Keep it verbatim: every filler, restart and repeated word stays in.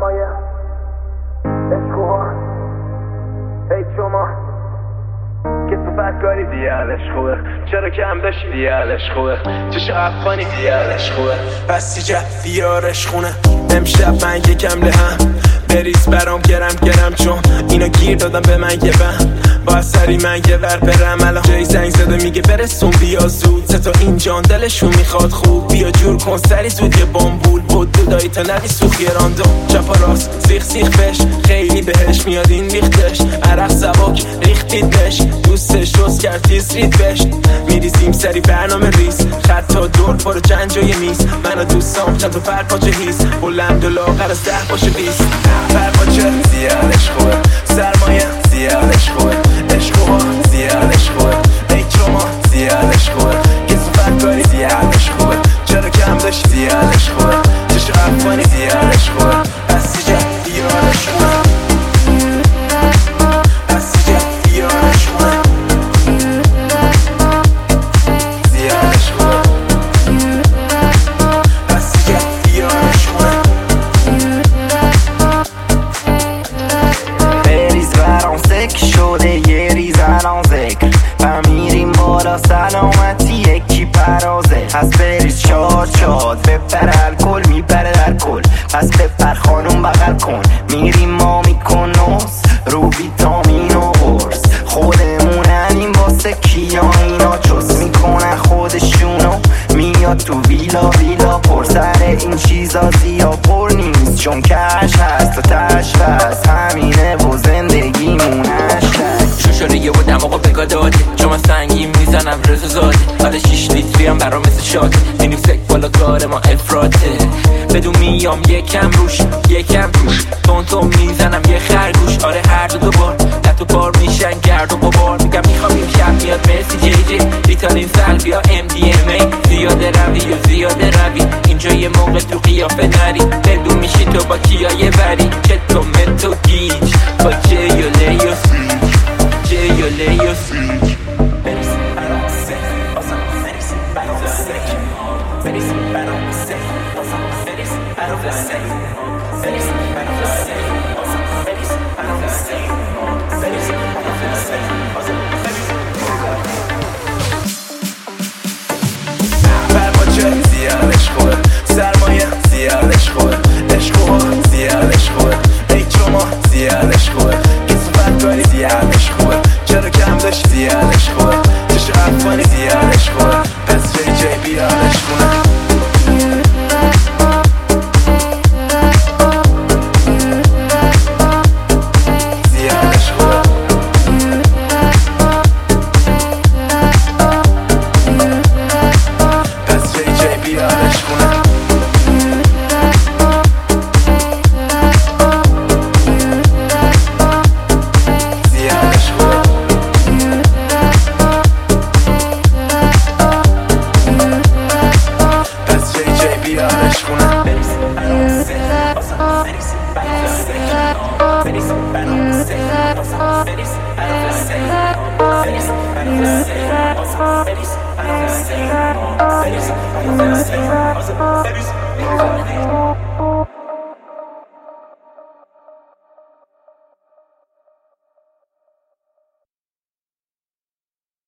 سرمایه عشقوها هی شما کسو فرکاری دیالش خوبه چرا کم داشتی دیالش خوبه چشو افغانی دیالش خوبه پس چی جد دیارش خونه امشب من یکم لهم بریز برام گرم گرم چون اینا گیر دادم به من یه بهم با سری من یه ور برم الان جایی زنگ زده میگه برسون بیا زود سه تا این جان دلشون میخواد خوب بیا جور کن سری زود یه بامبول بود دودایی تا ندی سوخ یه راندو چپا راست سیخ سیخ بش خیلی بهش میاد این ریختش عرق سبک ریختیدش دوستش دوست کرد تیز رید بش میریزیم سری برنامه ریز خط تا دور پارو چند جای میز من و دوستام چند تا فرقاچه هیز بلند و لاغر از ده باشه بیست فرقاچه زیادش خوبه سرمایه زیادش خوبه عشقوها زیادش خوبه ای شما زیادش خوبه کسو فرکاری زیادش خوبه چرا کم داشتی زیادش خوبه چشو افغانی زیادش خوبه از سی جد دیارش خوبه از سی جد دیارش خوبه زیادش خوبه از سی جد دیارش خوبه بریز برام سک شده یه ریز الان ذکر فمیریم بالا سلامتی یکی پرازه پس بریز چاد چاد بپر الکل میپره در کل پس بپر خانوم بغل کن میریم ما میکن نوز رو ویتامین و قرص خودموننیم واسه کیا اینا چوس میکنن خودشونو میاد تو ویلا ویلا پر سر این چیزا زیا پر نیست چون کش هست و تش هست همینه و زندگیمونش شوشاره یه و دماغو بگا داده چون من سنگیم میزنم رزو زاده حالا شیش لیتری هم برام مثل شاده اینیم سک بالا کار ما افراته بدون میام یکم روش یکم روش تون تون میزنم یه خرگوش آره هر دو دوبار لطو بار میشن گرد و ببار میگم میخوام این شب میاد مرسی جی جی ریتالین سلبیا ام دی ام ای زیاده روی و زیاده روی اینجا یه موقع تو قیافه نری بدون میشی تو با کیای بری که تو متو گیج با جیوله و فریج جیوله و فریج بریز برام سک بازم بریز برام سک بریز برام سک بازم بریز برام سک بریز برام سک بازم بریز برام سک بریز برام سک بازم بریز فرقاچه زیادش خوبه سرمایه زیادش خوبه عشقوها زیادش خوبه ای شما زیادش خوبه کسو فرکاری زیادش خوبه چرا کم داشتی زیادش خوبه چشو افغانی زیادش خوبه پس جی جی بیارش خونه زیادش خوبه پس جی جی بیارش خونه زیادش خوبه پس جی جی بیارش خونه بریز برام سک بازم بریز برام سک بریز برام سک بازم بریز برام سک بریز برام سک بازم بریز برام سک بریز برام سک بازم بریز